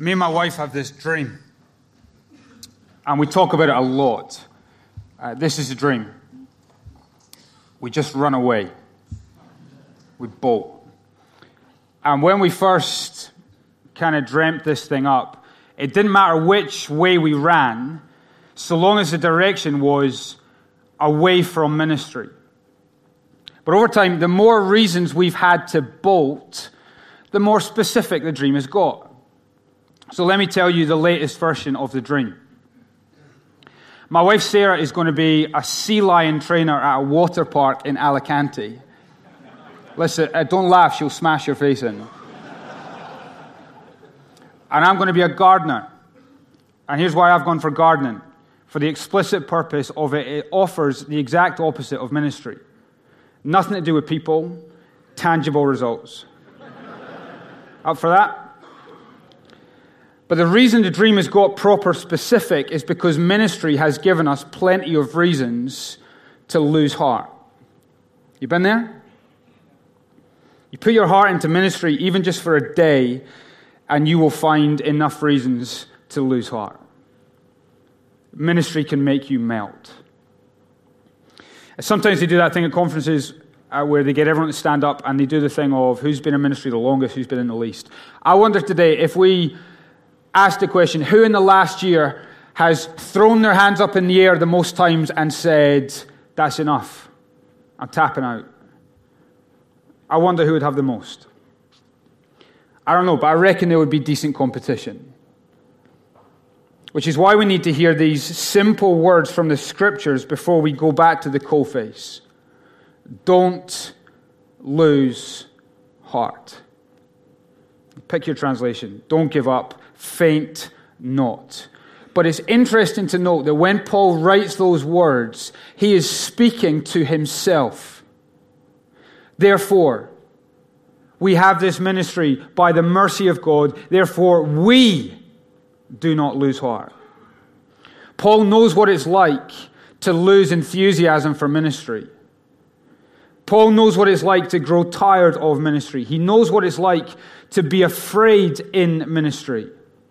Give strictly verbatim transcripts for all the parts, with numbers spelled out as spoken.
Me and my wife have this dream, and we talk about it a lot. Uh, this is a dream. We just run away. We bolt. And when we first kind of dreamt this thing up, it didn't matter which way we ran, so long as the direction was away from ministry. But over time, the more reasons we've had to bolt, the more specific the dream has got. So let me tell you the latest version of the dream. My wife Sarah is going to be a sea lion trainer at a water park in Alicante. Listen, uh, don't laugh, she'll smash your face in. And I'm going to be a gardener. And here's why I've gone for gardening. For the explicit purpose of it, it offers the exact opposite of ministry. Nothing to do with people, tangible results. Up for that? But the reason the dream has got proper specific is because ministry has given us plenty of reasons to lose heart. You been there? You put your heart into ministry even just for a day, and you will find enough reasons to lose heart. Ministry can make you melt. Sometimes they do that thing at conferences uh, where they get everyone to stand up and they do the thing of who's been in ministry the longest, who's been in the least. I wonder today if we ask the question, who in the last year has thrown their hands up in the air the most times and said, that's enough, I'm tapping out? I wonder who would have the most. I don't know, but I reckon there would be decent competition. Which is why we need to hear these simple words from the scriptures before we go back to the coalface. Don't lose heart. Pick your translation. Don't give up. Faint not. But it's interesting to note that when Paul writes those words, he is speaking to himself. Therefore, we have this ministry by the mercy of God. Therefore, we do not lose heart. Paul knows what it's like to lose enthusiasm for ministry. Paul knows what it's like to grow tired of ministry. He knows what it's like to be afraid in ministry.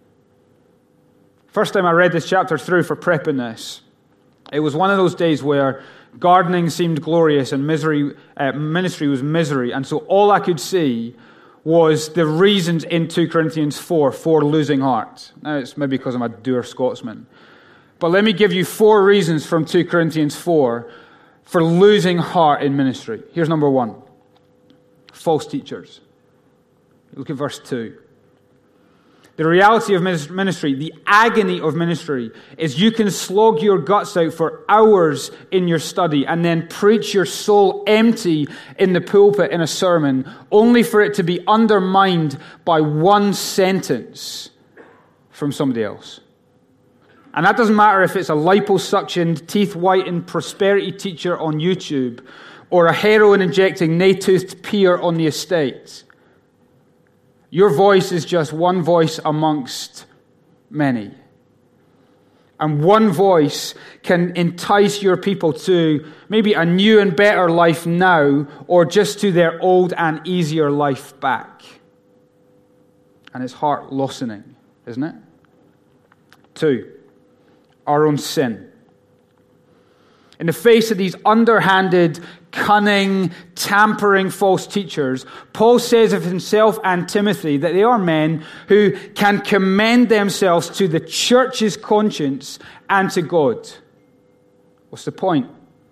First time I read this chapter through for prepping this, it was one of those days where gardening seemed glorious and misery, uh, ministry was misery. And so all I could see was the reasons in two Corinthians four for losing heart. Now, it's maybe because I'm a dour Scotsman. But let me give you four reasons from two Corinthians four for losing heart in ministry. Here's number one. False teachers. Look at verse two. The reality of ministry, the agony of ministry, is you can slog your guts out for hours in your study and then preach your soul empty in the pulpit in a sermon, only for it to be undermined by one sentence from somebody else. And that doesn't matter if it's a liposuctioned, teeth-whitened prosperity teacher on YouTube or a heroin-injecting, nay-toothed peer on the estate. Your voice is just one voice amongst many. And one voice can entice your people to maybe a new and better life now, or just to their old and easier life back. And it's heart-loosening, isn't it? Two, our own sin. In the face of these underhanded, cunning, tampering false teachers, Paul says of himself and Timothy that they are men who can commend themselves to the church's conscience and to God. What's the point?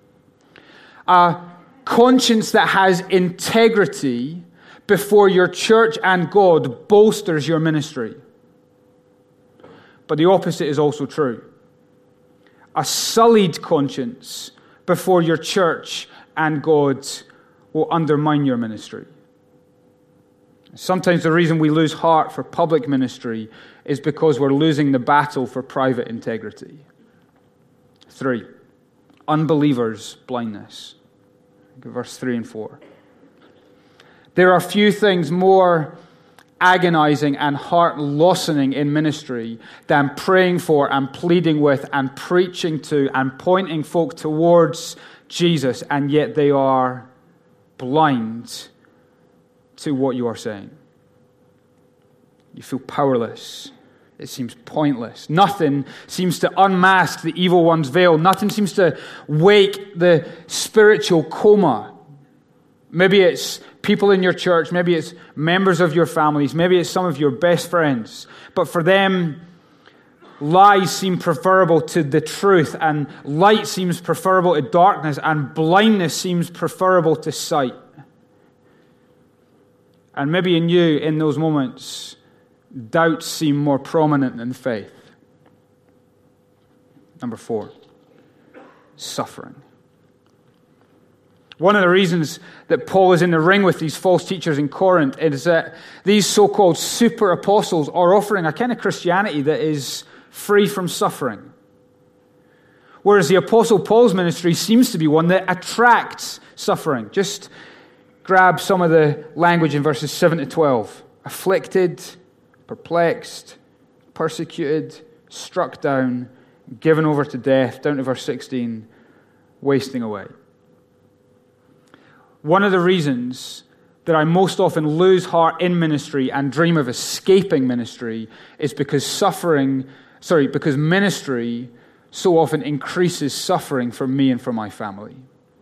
A conscience that has integrity before your church and God bolsters your ministry. But the opposite is also true. A sullied conscience before your church and God will undermine your ministry. Sometimes the reason we lose heart for public ministry is because we're losing the battle for private integrity. Three, unbelievers' blindness. Look at verse three and four. There are few things more agonizing and heart-loosening in ministry than praying for and pleading with and preaching to and pointing folk towards Jesus, and yet they are blind to what you are saying. You feel powerless It seems pointless. Nothing seems to unmask the evil one's veil. Nothing seems to wake the spiritual coma. Maybe it's people in your church. Maybe it's members of your families. Maybe it's some of your best friends. But for them, lies seem preferable to the truth, and light seems preferable to darkness, and blindness seems preferable to sight. And maybe in you, in those moments, doubts seem more prominent than faith. Number four, suffering. One of the reasons that Paul is in the ring with these false teachers in Corinth is that these so-called super apostles are offering a kind of Christianity that is free from suffering. Whereas the Apostle Paul's ministry seems to be one that attracts suffering. Just grab some of the language in verses seven to twelve. Afflicted, perplexed, persecuted, struck down, given over to death, down to verse sixteen, wasting away. One of the reasons that I most often lose heart in ministry and dream of escaping ministry is because suffering, sorry, because ministry so often increases suffering for me and for my family.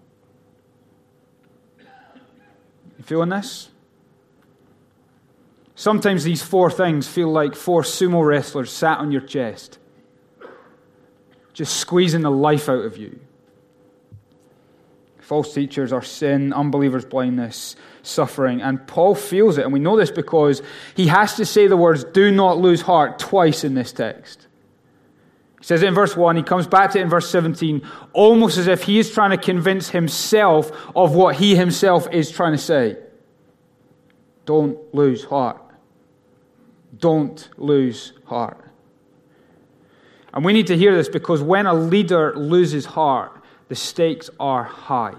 You feeling this? Sometimes these four things feel like four sumo wrestlers sat on your chest, just squeezing the life out of you. False teachers are sin, unbelievers' blindness, suffering. And Paul feels it. And we know this because he has to say the words, do not lose heart, twice in this text. He says it in verse one, he comes back to it in verse seventeen, almost as if he is trying to convince himself of what he himself is trying to say. Don't lose heart. Don't lose heart. And we need to hear this because when a leader loses heart, the stakes are high.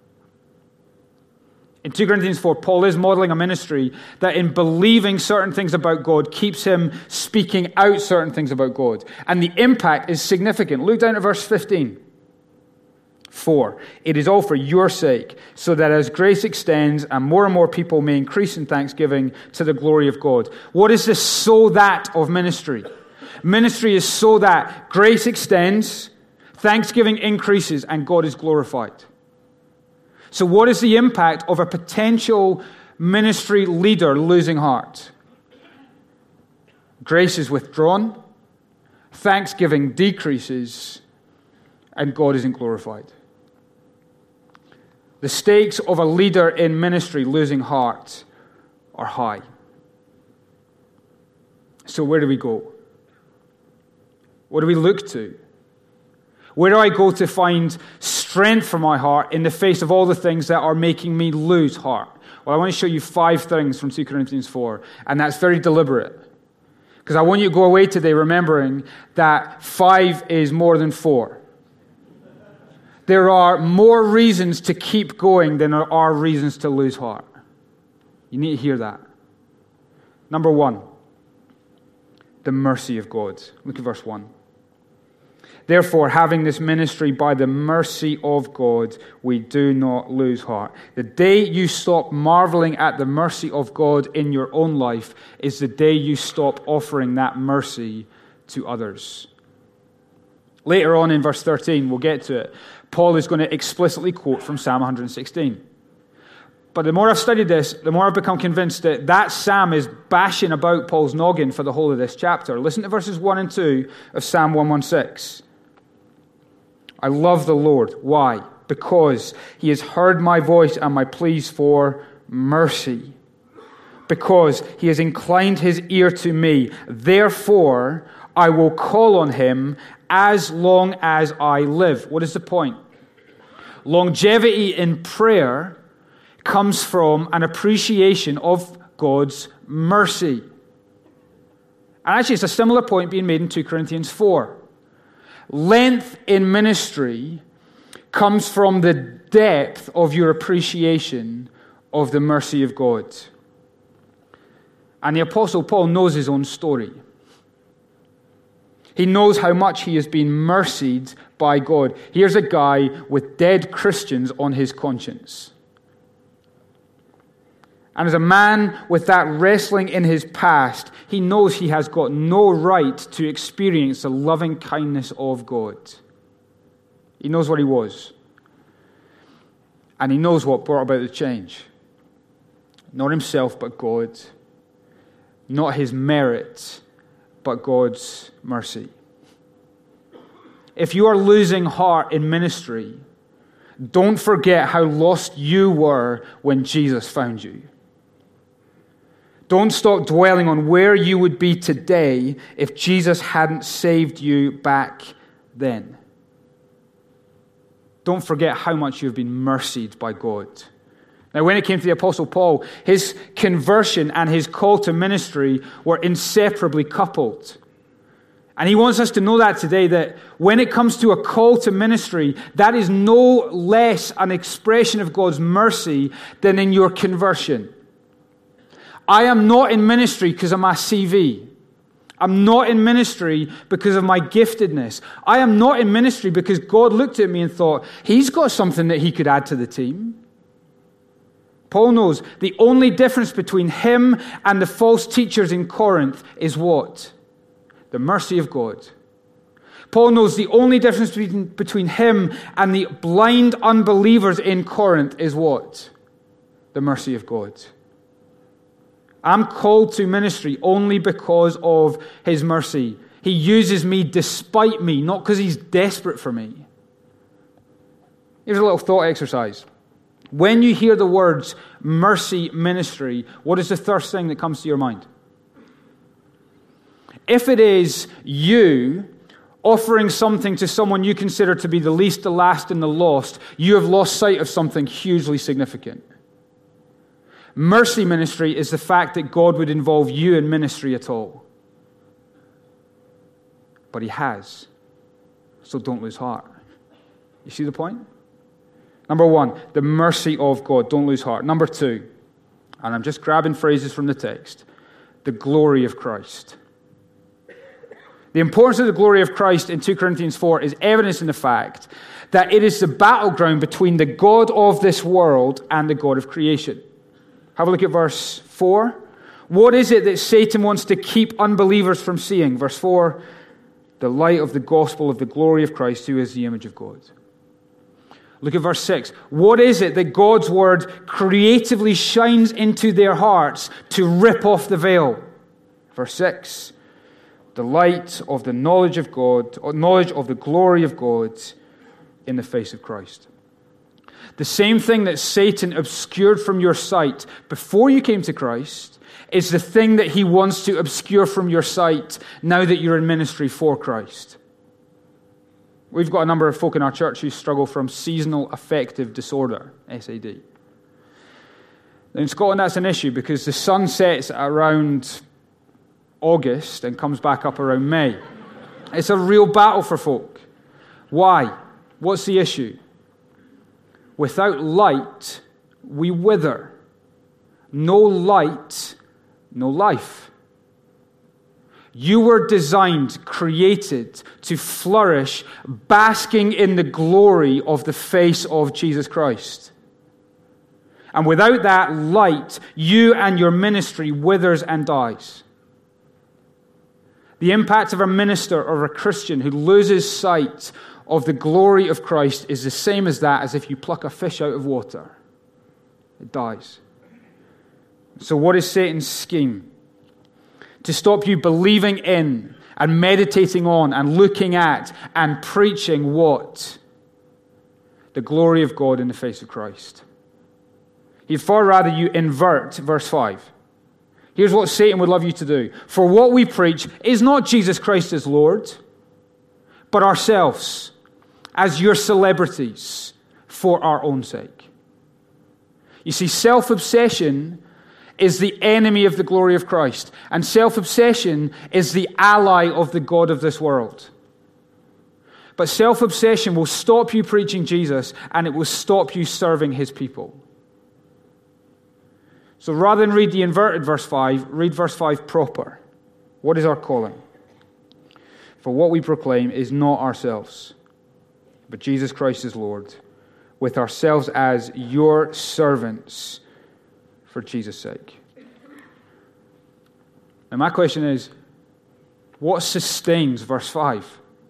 In Second Corinthians four, Paul is modeling a ministry that in believing certain things about God keeps him speaking out certain things about God. And the impact is significant. Look down at verse fifteen. four. It is all for your sake, so that as grace extends and more and more people may increase in thanksgiving to the glory of God. What is this so that of ministry? Ministry is so that grace extends, thanksgiving increases, and God is glorified. So what is the impact of a potential ministry leader losing heart? Grace is withdrawn, thanksgiving decreases, and God isn't glorified. The stakes of a leader in ministry losing heart are high. So where do we go? What do we look to? Where do I go to find strength for my heart in the face of all the things that are making me lose heart? Well, I want to show you five things from Second Corinthians four, and that's very deliberate. Because I want you to go away today remembering that five is more than four. There are more reasons to keep going than there are reasons to lose heart. You need to hear that. Number one, the mercy of God. Look at verse one. Therefore, having this ministry by the mercy of God, we do not lose heart. The day you stop marveling at the mercy of God in your own life is the day you stop offering that mercy to others. Later on in verse thirteen, we'll get to it, Paul is going to explicitly quote from Psalm one sixteen. But the more I've studied this, the more I've become convinced that that psalm is bashing about Paul's noggin for the whole of this chapter. Listen to verses one and two of Psalm one sixteen. I love the Lord. Why? Because he has heard my voice and my pleas for mercy. Because he has inclined his ear to me. Therefore, I will call on him as long as I live. What is the point? Longevity in prayer comes from an appreciation of God's mercy. And actually, it's a similar point being made in Second Corinthians four. Length in ministry comes from the depth of your appreciation of the mercy of God. And the Apostle Paul knows his own story. He knows how much he has been mercied by God. Here's a guy with dead Christians on his conscience. And as a man with that wrestling in his past, he knows he has got no right to experience the loving kindness of God. He knows what he was. And he knows what brought about the change. Not himself, but God. Not his merit, but God's mercy. If you are losing heart in ministry, don't forget how lost you were when Jesus found you. Don't stop dwelling on where you would be today if Jesus hadn't saved you back then. Don't forget how much you've been mercied by God. Now, when it came to the Apostle Paul, his conversion and his call to ministry were inseparably coupled. And he wants us to know that today, that when it comes to a call to ministry, that is no less an expression of God's mercy than in your conversion. I am not in ministry because of my C V. I'm not in ministry because of my giftedness. I am not in ministry because God looked at me and thought, he's got something that he could add to the team. Paul knows the only difference between him and the false teachers in Corinth is what? The mercy of God. Paul knows the only difference between, between him and the blind unbelievers in Corinth is what? The mercy of God. I'm called to ministry only because of his mercy. He uses me despite me, not because he's desperate for me. Here's a little thought exercise. When you hear the words mercy ministry, what is the first thing that comes to your mind? If it is you offering something to someone you consider to be the least, the last, and the lost, you have lost sight of something hugely significant. Mercy ministry is the fact that God would involve you in ministry at all. But he has. So don't lose heart. You see the point? Number one, the mercy of God. Don't lose heart. Number two, and I'm just grabbing phrases from the text, the glory of Christ. The importance of the glory of Christ in Second Corinthians four is evidence in the fact that it is the battleground between the God of this world and the God of creation. Have a look at verse four. What is it that Satan wants to keep unbelievers from seeing? Verse four, the light of the gospel of the glory of Christ, who is the image of God. Look at verse six. What is it that God's word creatively shines into their hearts to rip off the veil? Verse six, the light of the knowledge of God, or knowledge of the glory of God in the face of Christ. The same thing that Satan obscured from your sight before you came to Christ is the thing that he wants to obscure from your sight now that you're in ministry for Christ. We've got a number of folk in our church who struggle from seasonal affective disorder, S A D. In Scotland, that's an issue because the sun sets around August and comes back up around May. It's a real battle for folk. Why? What's the issue? Without light, we wither. No light, no life. You were designed, created to flourish, basking in the glory of the face of Jesus Christ. And without that light, you and your ministry withers and dies. The impact of a minister or a Christian who loses sight of the glory of Christ is the same as that as if you pluck a fish out of water. It dies. So what is Satan's scheme? To stop you believing in and meditating on and looking at and preaching what? The glory of God in the face of Christ. He'd far rather you invert verse five. Here's what Satan would love you to do. For what we preach is not Jesus Christ as Lord, but ourselves as your celebrities for our own sake. You see, self-obsession is the enemy of the glory of Christ, and self-obsession is the ally of the God of this world. But self-obsession will stop you preaching Jesus, and it will stop you serving his people. So rather than read the inverted verse five, read verse five proper. What is our calling? For what we proclaim is not ourselves, but Jesus Christ is Lord, with ourselves as your servants for Jesus' sake. And my question is, what sustains verse five?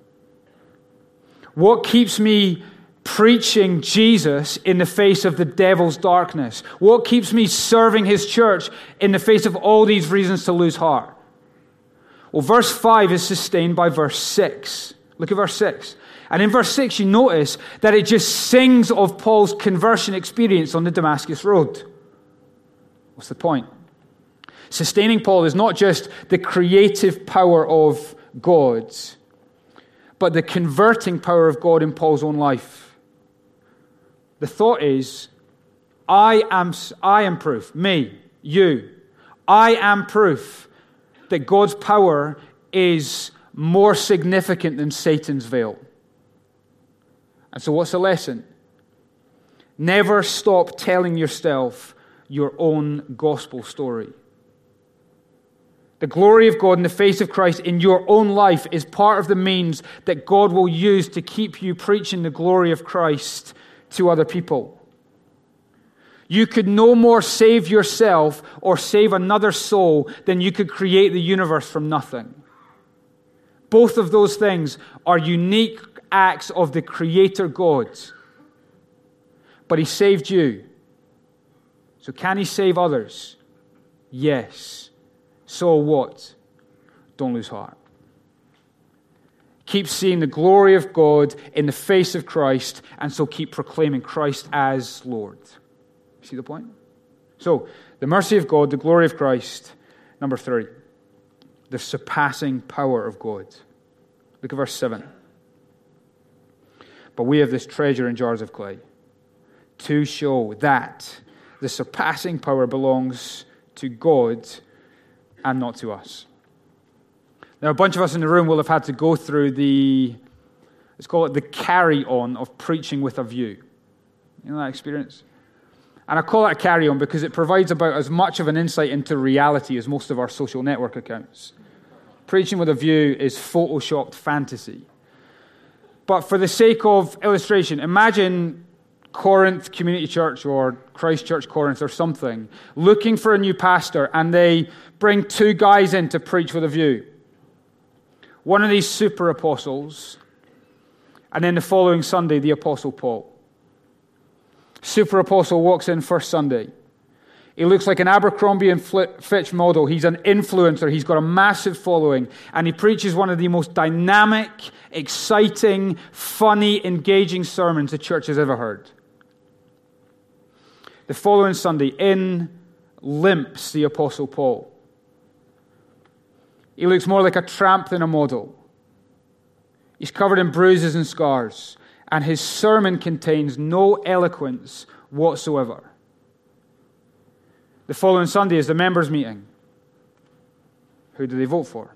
What keeps me preaching Jesus in the face of the devil's darkness? What keeps me serving his church in the face of all these reasons to lose heart? Well, verse five is sustained by verse six. Look at verse six. And in verse six, you notice that it just sings of Paul's conversion experience on the Damascus Road. What's the point? Sustaining Paul is not just the creative power of God, but the converting power of God in Paul's own life. The thought is, I am, I am proof, me, you, I am proof that God's power is more significant than Satan's veil. And so what's the lesson? Never stop telling yourself your own gospel story. The glory of God in the face of Christ in your own life is part of the means that God will use to keep you preaching the glory of Christ to other people. You could no more save yourself or save another soul than you could create the universe from nothing. Both of those things are unique acts of the Creator God. But He saved you. So can He save others? Yes. So what? Don't lose heart. Keep seeing the glory of God in the face of Christ, and so keep proclaiming Christ as Lord. See the point? So, the mercy of God, the glory of Christ. Number three, the surpassing power of God. Look at verse seven. But we have this treasure in jars of clay to show that the surpassing power belongs to God and not to us. Now, a bunch of us in the room will have had to go through the, let's call it the carry-on of preaching with a view. You know that experience? And I call it a carry-on because it provides about as much of an insight into reality as most of our social network accounts. Preaching with a view is photoshopped fantasy. But for the sake of illustration, imagine Corinth Community Church or Christ Church Corinth or something, looking for a new pastor, and they bring two guys in to preach with a view. One of these super apostles, and then the following Sunday, the Apostle Paul. Super apostle walks in first Sunday. He looks like an Abercrombie and Fitch model. He's an influencer. He's got a massive following. And he preaches one of the most dynamic, exciting, funny, engaging sermons the church has ever heard. The following Sunday, in limps the Apostle Paul. He looks more like a tramp than a model. He's covered in bruises and scars. And his sermon contains no eloquence whatsoever. The following Sunday is the members' meeting. Who do they vote for?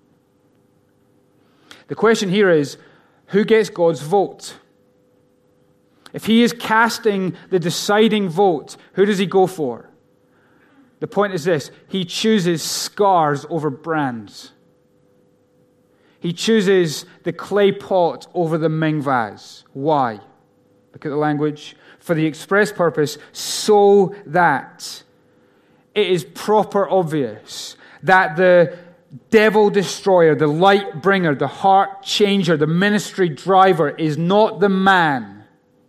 The question here is, who gets God's vote? If he is casting the deciding vote, who does he go for? The point is this: he chooses scars over brands. He chooses the clay pot over the Ming vase. Why? Look at the language. For the express purpose, so that it is proper obvious that the devil destroyer, the light bringer, the heart changer, the ministry driver is not the man,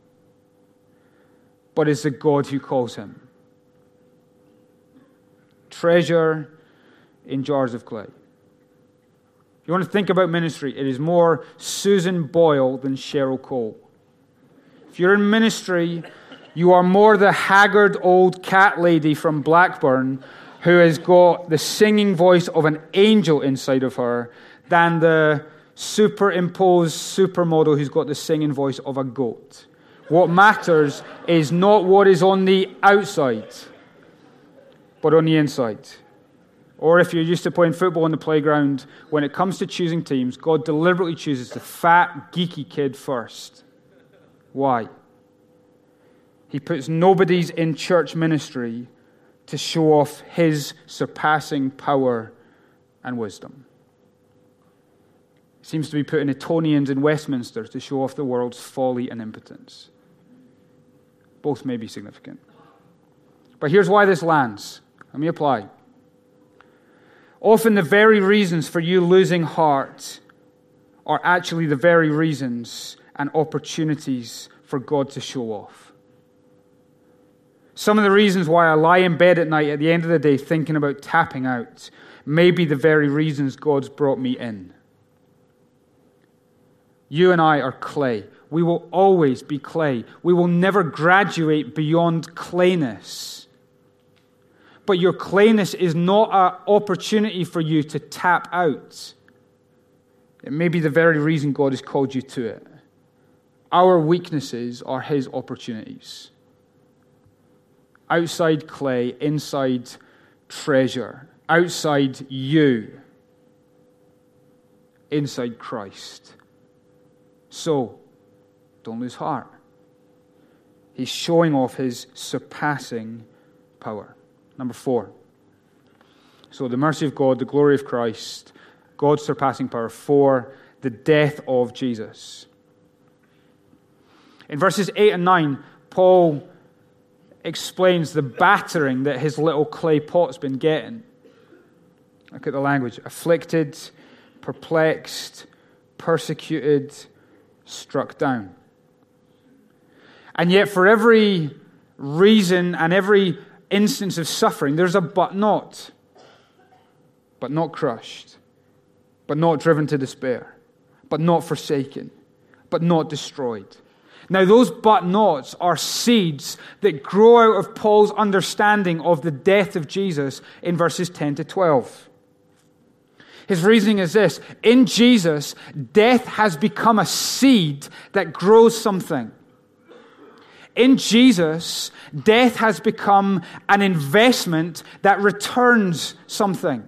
but is the God who calls him. Treasure in jars of clay. If you want to think about ministry, it is more Susan Boyle than Cheryl Cole. If you're in ministry, you are more the haggard old cat lady from Blackburn who has got the singing voice of an angel inside of her than the superimposed supermodel who's got the singing voice of a goat. What matters is not what is on the outside, but on the inside. Or if you're used to playing football on the playground, when it comes to choosing teams, God deliberately chooses the fat, geeky kid first. Why? He puts nobodies in church ministry to show off his surpassing power and wisdom. He seems to be putting Etonians in Westminster to show off the world's folly and impotence. Both may be significant. But here's why this lands. Let me apply. Often the very reasons for you losing heart are actually the very reasons and opportunities for God to show off. Some of the reasons why I lie in bed at night at the end of the day thinking about tapping out may be the very reasons God's brought me in. You and I are clay. We will always be clay. We will never graduate beyond clayness. But your clayness is not an opportunity for you to tap out. It may be the very reason God has called you to it. Our weaknesses are His opportunities. Outside clay, inside treasure. Outside you, inside Christ. So, don't lose heart. He's showing off His surpassing power. Number four. So the mercy of God, the glory of Christ, God's surpassing power. Four, the death of Jesus. In verses eight and nine, Paul explains the battering that his little clay pot's been getting. Look at the language. Afflicted, perplexed, persecuted, struck down. And yet for every reason and every instance of suffering, there's a but not. But not crushed. But not driven to despair. But not forsaken. But not destroyed. Now those but nots are seeds that grow out of Paul's understanding of the death of Jesus in verses ten to twelve. His reasoning is this: in Jesus, death has become a seed that grows something. In Jesus, death has become an investment that returns something.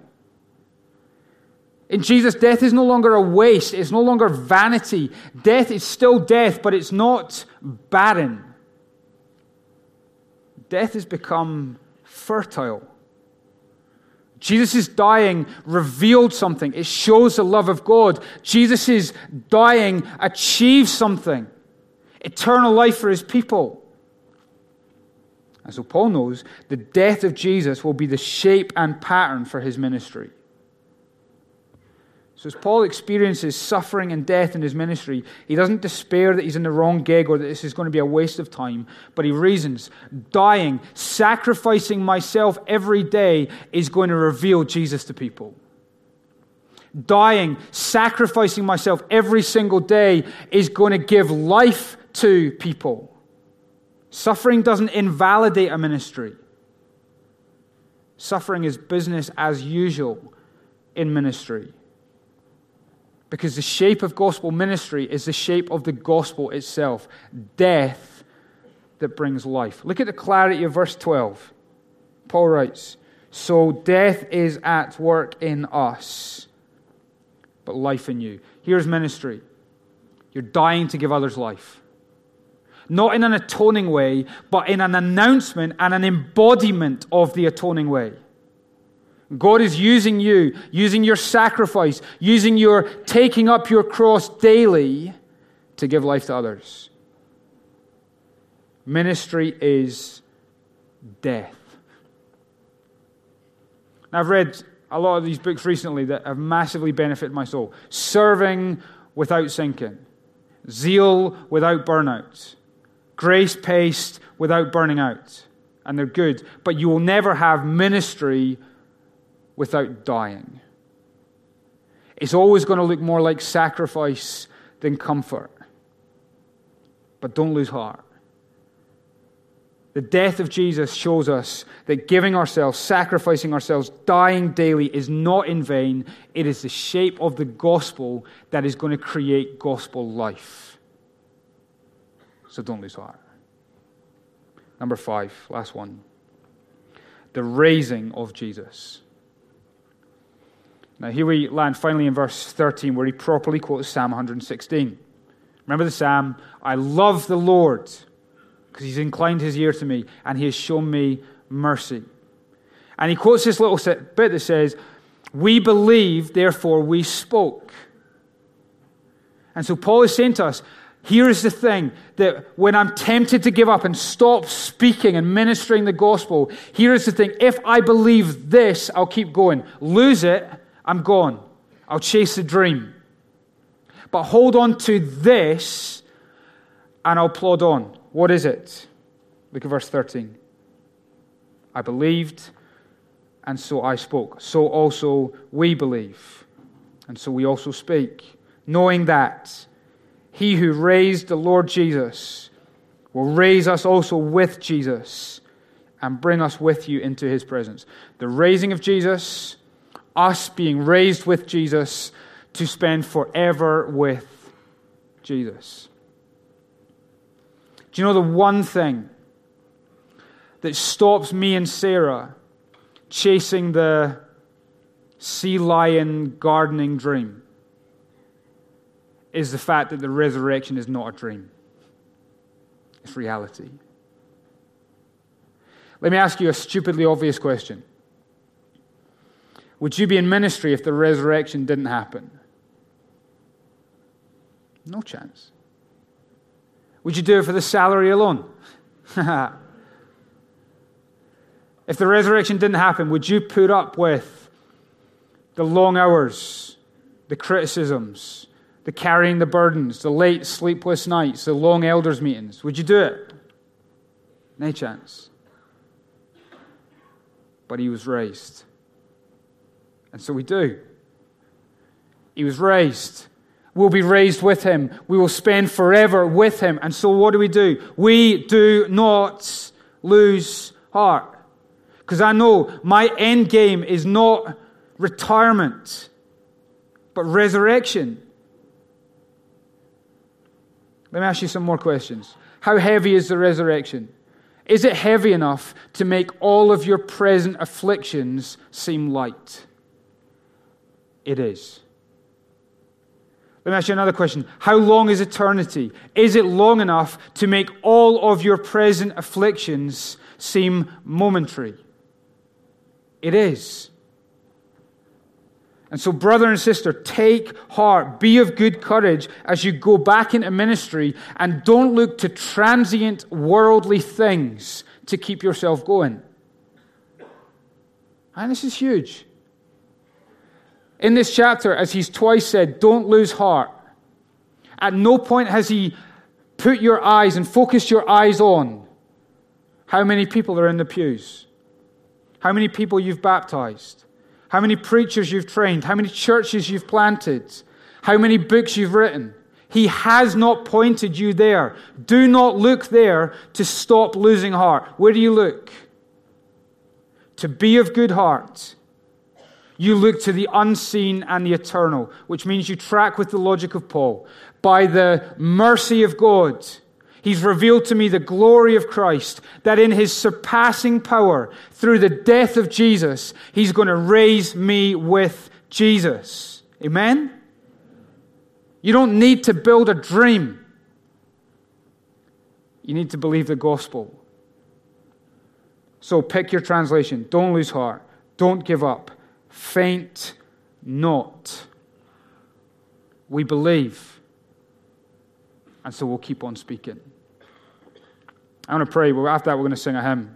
In Jesus, death is no longer a waste. It's no longer vanity. Death is still death, but it's not barren. Death has become fertile. Jesus' dying revealed something. It shows the love of God. Jesus' dying achieves something. Eternal life for His people. And so Paul knows the death of Jesus will be the shape and pattern for His ministry. So as Paul experiences suffering and death in his ministry, he doesn't despair that he's in the wrong gig or that this is going to be a waste of time, but he reasons, dying, sacrificing myself every day is going to reveal Jesus to people. Dying, sacrificing myself every single day is going to give life to people. Suffering doesn't invalidate a ministry. Suffering is business as usual in ministry. Because the shape of gospel ministry is the shape of the gospel itself. Death that brings life. Look at the clarity of verse twelve. Paul writes, so death is at work in us, but life in you. Here's ministry. You're dying to give others life. Not in an atoning way, but in an announcement and an embodiment of the atoning way. God is using you, using your sacrifice, using your taking up your cross daily to give life to others. Ministry is death. Now, I've read a lot of these books recently that have massively benefited my soul. Serving without sinking. Zeal without burnout. Grace-paced without burning out. And they're good. But you will never have ministry without dying. It's always going to look more like sacrifice than comfort. But don't lose heart. The death of Jesus shows us that giving ourselves, sacrificing ourselves, dying daily is not in vain. It is the shape of the gospel that is going to create gospel life. So don't lose heart. Number five, last one. The raising of Jesus. Now here we land finally in verse thirteen where he properly quotes Psalm one sixteen. Remember the Psalm? I love the Lord because He's inclined His ear to me and He has shown me mercy. And he quotes this little bit that says, we believe, therefore we spoke. And so Paul is saying to us, Here is the thing, that when I'm tempted to give up and stop speaking and ministering the gospel, here is the thing, if I believe this, I'll keep going. Lose it, I'm gone. I'll chase the dream. But hold on to this, and I'll plod on. What is it? Look at verse thirteen. I believed, and so I spoke. So also we believe, and so we also speak, knowing that He who raised the Lord Jesus will raise us also with Jesus and bring us with you into His presence. The raising of Jesus, us being raised with Jesus to spend forever with Jesus. Do you know the one thing that stops me and Sarah chasing the sea lion gardening dream is the fact that the resurrection is not a dream. It's reality. Let me ask you a stupidly obvious question. Would you be in ministry if the resurrection didn't happen? No chance. Would you do it for the salary alone? If the resurrection didn't happen, would you put up with the long hours, the criticisms, the carrying the burdens, the late sleepless nights, the long elders meetings? Would you do it? No chance. But He was raised. And so we do. He was raised. We'll be raised with Him. We will spend forever with Him. And so what do we do? We do not lose heart. Because I know my end game is not retirement, but resurrection. Let me ask you some more questions. How heavy is the resurrection? Is it heavy enough to make all of your present afflictions seem light? It is. Let me ask you another question. How long is eternity? Is it long enough to make all of your present afflictions seem momentary? It is. And so, brother and sister, take heart, be of good courage as you go back into ministry, and don't look to transient worldly things to keep yourself going. And this is huge. In this chapter, as he's twice said, don't lose heart. At no point has he put your eyes and focused your eyes on how many people are in the pews, how many people you've baptized, how many preachers you've trained, how many churches you've planted, how many books you've written. He has not pointed you there. Do not look there to stop losing heart. Where do you look? To be of good heart. You look to the unseen and the eternal, which means you track with the logic of Paul. By the mercy of God, He's revealed to me the glory of Christ, that in His surpassing power, through the death of Jesus, He's going to raise me with Jesus. Amen? You don't need to build a dream. You need to believe the gospel. So pick your translation. Don't lose heart. Don't give up. Faint not. We believe. And so we'll keep on speaking. I want to pray. But after that, we're going to sing a hymn.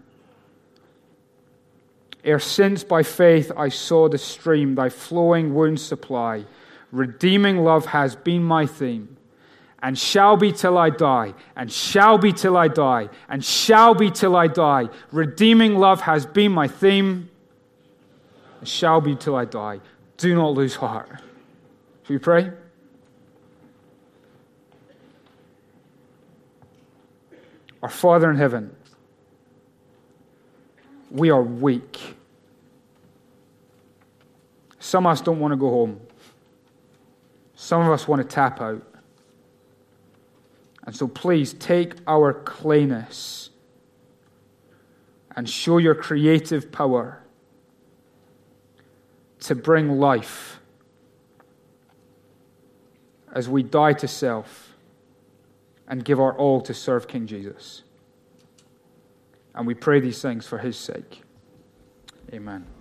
Ere since by faith I saw the stream, thy flowing wounds supply, redeeming love has been my theme, and shall be till I die, and shall be till I die, and shall be till I die. Redeeming love has been my theme, and shall be till I die. Do not lose heart. Shall we pray? Our Father in heaven, we are weak. Some of us don't want to go home. Some of us want to tap out. And so please take our clayness and show your creative power to bring life as we die to self and give our all to serve King Jesus. And we pray these things for His sake. Amen.